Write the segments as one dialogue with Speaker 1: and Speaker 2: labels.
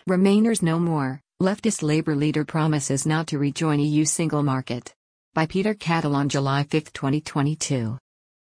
Speaker 1: Remainers no more, leftist Labour leader promises not to rejoin EU single market. By Peter Cattle on July 5, 2022.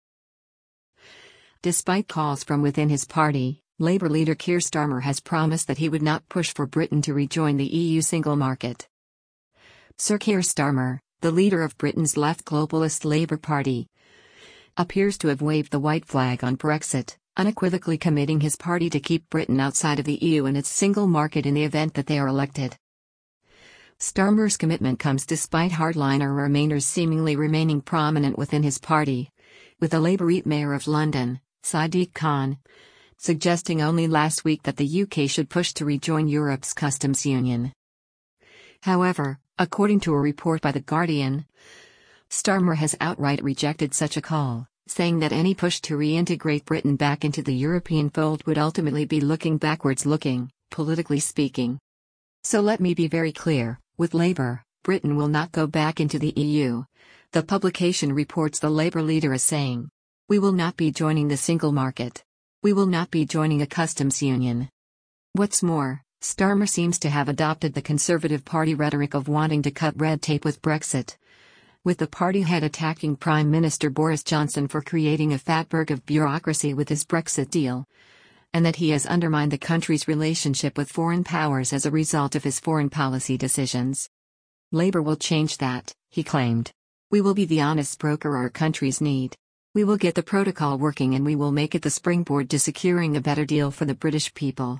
Speaker 1: Despite calls from within his party, Labour leader Keir Starmer has promised that he would not push for Britain to rejoin the EU single market. Sir Keir Starmer, the leader of Britain's left globalist Labour Party, appears to have waved the white flag on Brexit, unequivocally committing his party to keep Britain outside of the EU and its single market in the event that they are elected. Starmer's commitment comes despite hardliner Remainers seemingly remaining prominent within his party, with the Labour mayor of London, Sadiq Khan, suggesting only last week that the UK should push to rejoin Europe's customs union. However, according to a report by The Guardian, Starmer has outright rejected such a call, saying that any push to reintegrate Britain back into the European fold would ultimately be looking backwards, politically speaking. So let me be very clear, with Labour, Britain will not go back into the EU. The publication reports the Labour leader as saying, "We will not be joining the single market. We will not be joining a customs union." What's more, Starmer seems to have adopted the Conservative Party rhetoric of wanting to cut red tape with Brexit, with the party head attacking Prime Minister Boris Johnson for creating a fatberg of bureaucracy with his Brexit deal, and that he has undermined the country's relationship with foreign powers as a result of his foreign policy decisions. Labour will change that, he claimed. "We will be the honest broker our countries need. We will get the protocol working and we will make it the springboard to securing a better deal for the British people."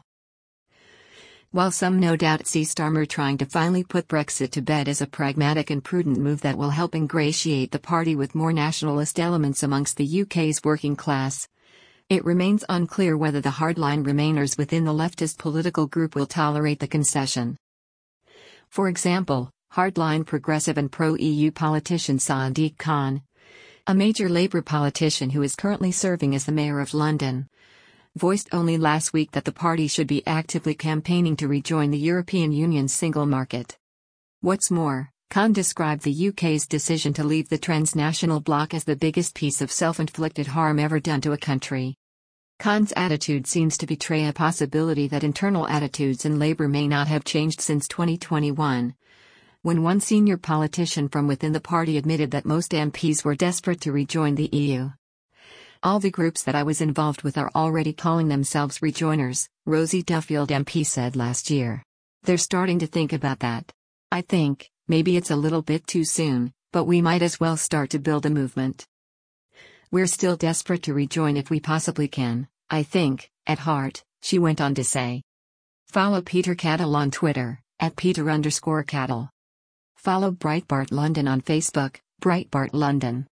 Speaker 1: While some no doubt see Starmer trying to finally put Brexit to bed as a pragmatic and prudent move that will help ingratiate the party with more nationalist elements amongst the UK's working class, it remains unclear whether the hardline Remainers within the leftist political group will tolerate the concession. For example, hardline progressive and pro-EU politician Sadiq Khan, a major Labour politician who is currently serving as the mayor of London, voiced only last week that the party should be actively campaigning to rejoin the European Union's single market. What's more, Khan described the UK's decision to leave the transnational bloc as the biggest piece of self-inflicted harm ever done to a country. Khan's attitude seems to betray a possibility that internal attitudes in Labour may not have changed since 2021, when one senior politician from within the party admitted that most MPs were desperate to rejoin the EU. "All the groups that I was involved with are already calling themselves rejoiners," Rosie Duffield MP said last year. "They're starting to think about that. I think, maybe it's a little bit too soon, but we might as well start to build a movement. We're still desperate to rejoin if we possibly can, I think, at heart," she went on to say. Follow Peter Cattle on Twitter, @Peter_Cattle. Follow Breitbart London on Facebook, Breitbart London.